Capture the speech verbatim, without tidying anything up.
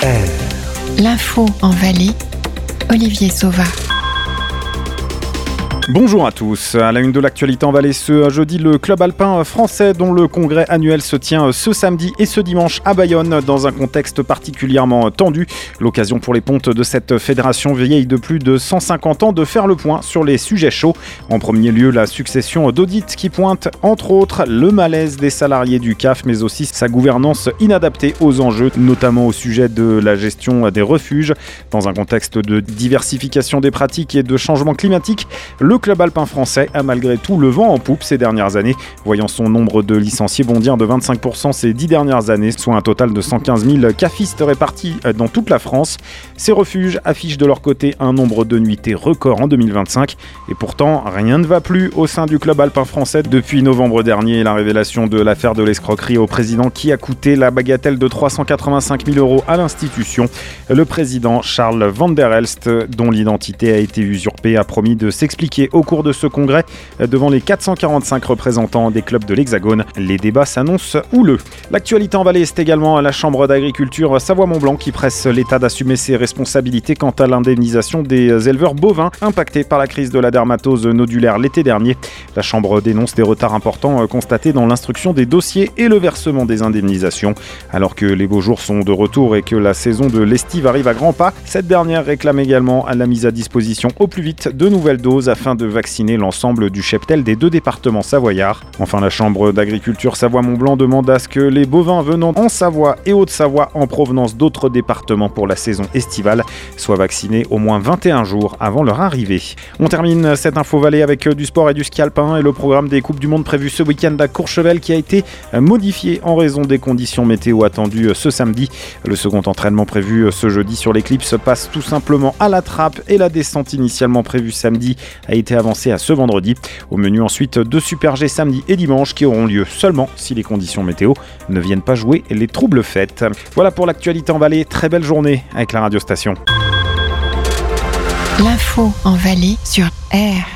R. L'info en Valais, Olivier Sauva. Bonjour à tous. À la une de l'actualité en Valais ce jeudi, le club alpin français dont le congrès annuel se tient ce samedi et ce dimanche à Bayonne dans un contexte particulièrement tendu. L'occasion pour les pontes de cette fédération vieille de plus de cent cinquante ans de faire le point sur les sujets chauds. En premier lieu, la succession d'audits qui pointe entre autres le malaise des salariés du C A F mais aussi sa gouvernance inadaptée aux enjeux, notamment au sujet de la gestion des refuges. Dans un contexte de diversification des pratiques et de changement climatique, le Le club alpin français a malgré tout le vent en poupe ces dernières années, voyant son nombre de licenciés bondir de vingt-cinq pour cent ces dix dernières années, soit un total de cent quinze mille cafistes répartis dans toute la France. Ces refuges affichent de leur côté un nombre de nuitées record en deux mille vingt-cinq. Et pourtant, rien ne va plus au sein du club alpin français depuis novembre dernier. La révélation de l'affaire de l'escroquerie au président qui a coûté la bagatelle de trois cent quatre-vingt-cinq mille euros à l'institution. Le président Charles Van der Elst, dont l'identité a été usurpée, a promis de s'expliquer au cours de ce congrès devant les quatre cent quarante-cinq représentants des clubs de l'Hexagone. Les débats s'annoncent houleux. L'actualité en Valais, c'est également la Chambre d'agriculture Savoie-Mont-Blanc qui presse l'État d'assumer ses responsabilités quant à l'indemnisation des éleveurs bovins impactés par la crise de la dermatose nodulaire l'été dernier. La Chambre dénonce des retards importants constatés dans l'instruction des dossiers et le versement des indemnisations. Alors que les beaux jours sont de retour et que la saison de l'estive arrive à grands pas, cette dernière réclame également la mise à disposition au plus vite de nouvelles doses afin de vacciner l'ensemble du cheptel des deux départements savoyards. Enfin, la Chambre d'agriculture Savoie-Mont-Blanc demande à ce que les bovins venant en Savoie et Haute-Savoie en provenance d'autres départements pour la saison estivale soient vaccinés au moins vingt et un jours avant leur arrivée. On termine cette info Valais avec du sport et du ski alpin et le programme des Coupes du Monde prévu ce week-end à Courchevel qui a été modifié en raison des conditions météo attendues ce samedi. Le second entraînement prévu ce jeudi sur l'éclipse passe tout simplement à la trappe et la descente initialement prévue samedi a été avancé à ce vendredi. Au menu ensuite deux Super G samedi et dimanche qui auront lieu seulement si les conditions météo ne viennent pas jouer les troubles fêtes. Voilà pour l'actualité en Valais. Très belle journée avec la radio station. L'info en Valais sur R.